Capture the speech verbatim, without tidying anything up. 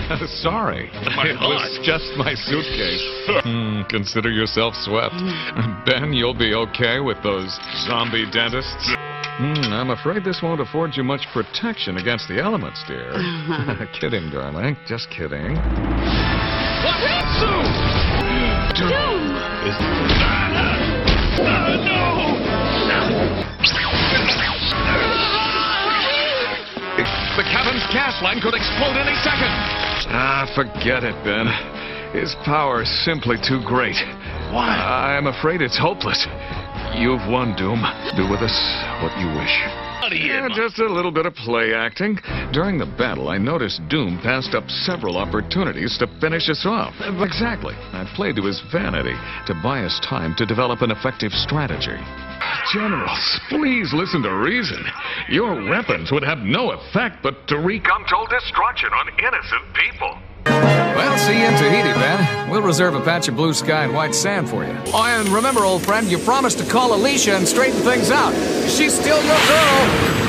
Sorry. My it was heart. just my suitcase. mm, consider yourself swept. Ben, you'll be okay with those zombie dentists? Mm, I'm afraid this won't afford you much protection against the elements, dear. Kidding, darling. Just kidding. Zoom! Doom! Is... Ah, ah, no! The cabin's gas line could explode any second. Ah, forget it, Ben. His power is simply too great. Why? I'm afraid it's hopeless. You've won, Doom. Do with us what you wish. Yeah, just a little bit of play acting. During the battle, I noticed Doom passed up several opportunities to finish us off. Exactly. I played to his vanity, to buy us time to develop an effective strategy. Generals, please listen to reason. Your weapons would have no effect but to wreak untold destruction on innocent people. Well, see you in Tahiti, Ben. We'll reserve a patch of blue sky and white sand for you. Oh, and remember, old friend, you promised to call Alicia and straighten things out. She's still your girl.